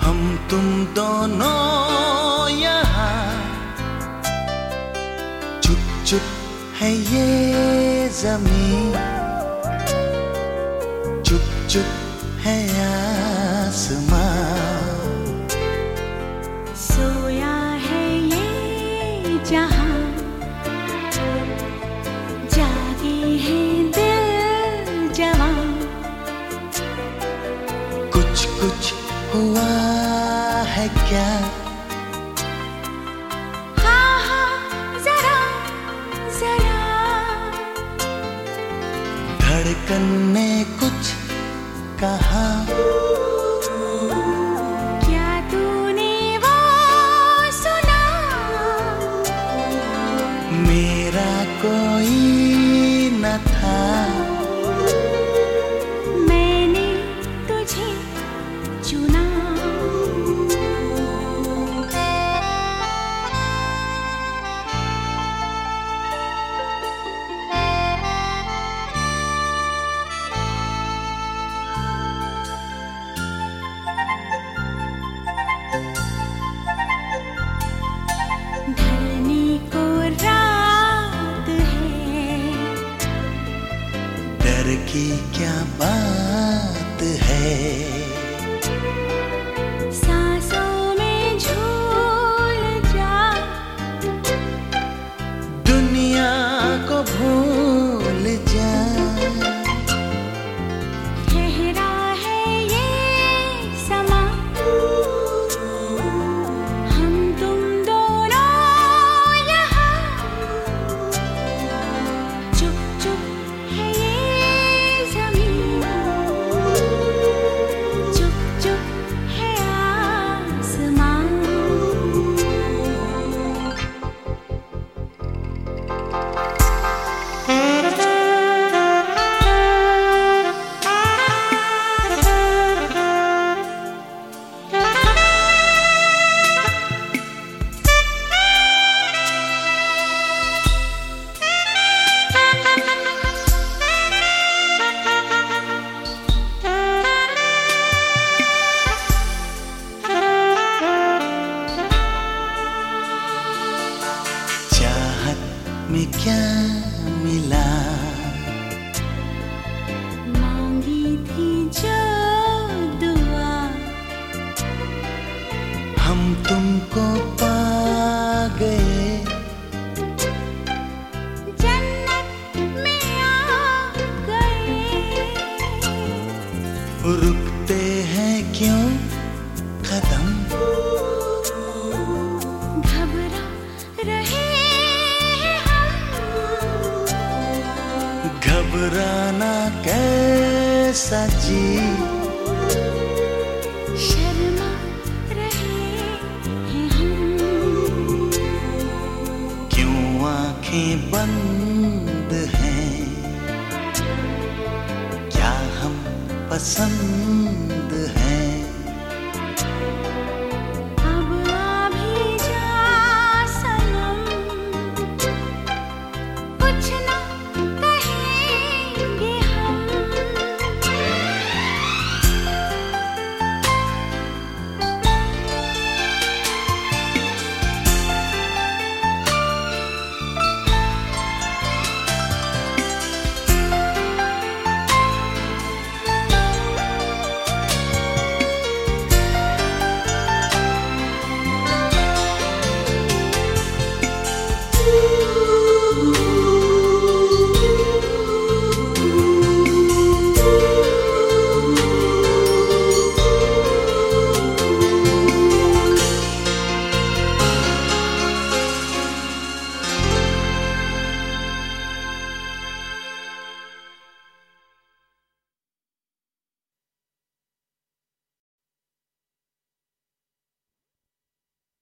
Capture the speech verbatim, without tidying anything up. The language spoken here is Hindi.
हम तुम दोनों यहाँ, चुप चुप है ये ज़मीं, चुप चुप है आसमां। सोया है ये जहां, जागे हैं दिल जवां। कुछ कुछ हुआ है क्या? हाँ हाँ जरा जरा, धड़कन ने कुछ कहा। क्या तूने वो सुना? मेरा कोई न था, मैंने तुझे चुना। ढलने को रात है, डर की क्या बात है। सांसों में झूल जा, दुनिया को भूल जा। ठहरा है ये समा, हम तुम दोनों यहाँ, चुप चुप है ये ज़मीं, चुप चुप है आसमां। चाहत में क्या मिला? मांगी थी जो दुआ, हम तुमको पा गए, जन्नत में आ गए। रुकते हैं क्यों कदम? घबरा रहे हैं हम, घबराना कैसा जी? शर्मा रहे हैं हम। क्यों आंखें बंद हैं? क्या हम पसंद